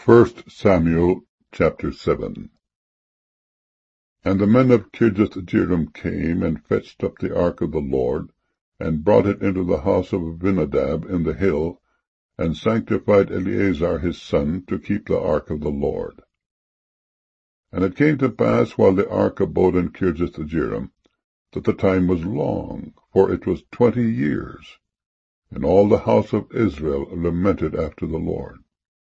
1 Samuel chapter 7. And the men of Kirjath-jearim came and fetched up the ark of the Lord, and brought it into the house of Abinadab in the hill, and sanctified Eleazar his son to keep the ark of the Lord. And it came to pass, while the ark abode in Kirjath-jearim, that the time was long, for it was 20 years, and all the house of Israel lamented after the Lord.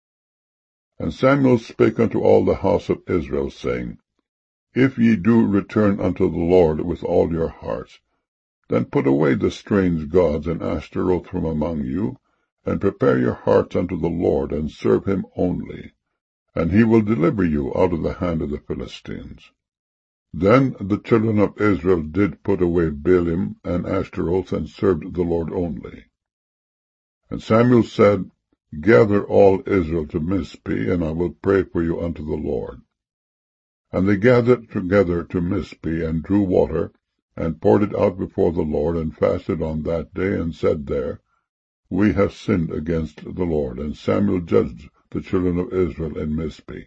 And Samuel spake unto all the house of Israel, saying, If ye do return unto the Lord with all your hearts, then put away the strange gods and Ashtaroth from among you, and prepare your hearts unto the Lord, and serve him only, and he will deliver you out of the hand of the Philistines. Then the children of Israel did put away Baalim and Ashtaroth, and served the Lord only. And Samuel said, Gather all Israel to Mizpeh, and I will pray for you unto the Lord. And they gathered together to Mizpeh, and drew water, and poured it out before the Lord, and fasted on that day, and said there, We have sinned against the Lord. And Samuel judged the children of Israel in Mizpeh.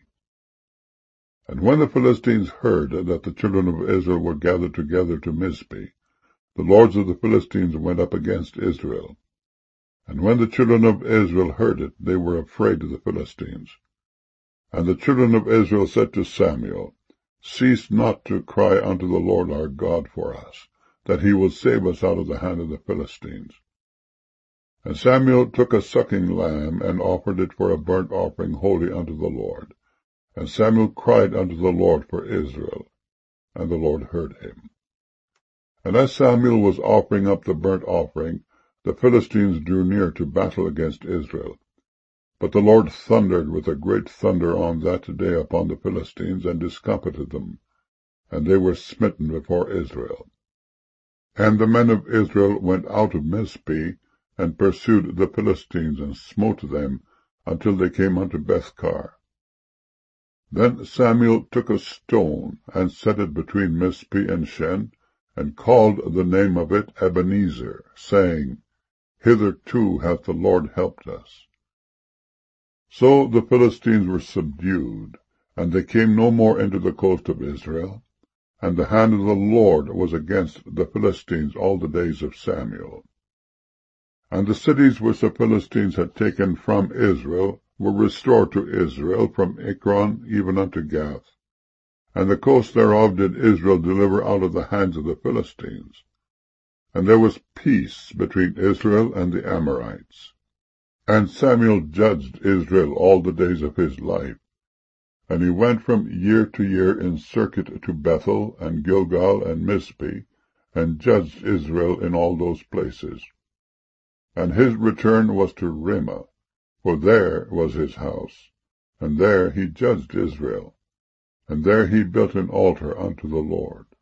And when the Philistines heard that the children of Israel were gathered together to Mizpeh, the lords of the Philistines went up against Israel. And when the children of Israel heard it, they were afraid of the Philistines. And the children of Israel said to Samuel, Cease not to cry unto the Lord our God for us, that he will save us out of the hand of the Philistines. And Samuel took a sucking lamb, and offered it for a burnt offering holy unto the Lord. And Samuel cried unto the Lord for Israel, and the Lord heard him. And as Samuel was offering up the burnt offering, the Philistines drew near to battle against Israel. But the Lord thundered with a great thunder on that day upon the Philistines, and discomfited them, and they were smitten before Israel. And the men of Israel went out of Mizpeh, and pursued the Philistines, and smote them, until they came unto Bethkar. Then Samuel took a stone, and set it between Mizpeh and Shen, and called the name of it Ebenezer, saying, Hitherto hath the Lord helped us. So the Philistines were subdued, and they came no more into the coast of Israel, and the hand of the Lord was against the Philistines all the days of Samuel. And the cities which the Philistines had taken from Israel were restored to Israel, from Ekron even unto Gath. And the coast thereof did Israel deliver out of the hands of the Philistines. And there was peace between Israel and the Amorites. And Samuel judged Israel all the days of his life. And he went from year to year in circuit to Bethel, and Gilgal, and Mizpeh, and judged Israel in all those places. And his return was to Ramah, for there was his house, and there he judged Israel, and there he built an altar unto the Lord.